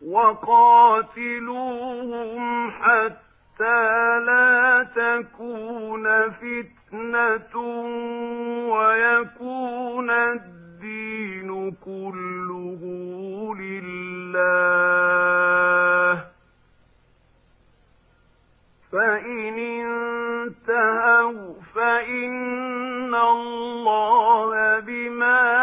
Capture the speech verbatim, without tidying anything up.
وقاتلوهم حتى لا تكون فتنة ويكون الدين كله لله، فإن انتهوا فإن الله بما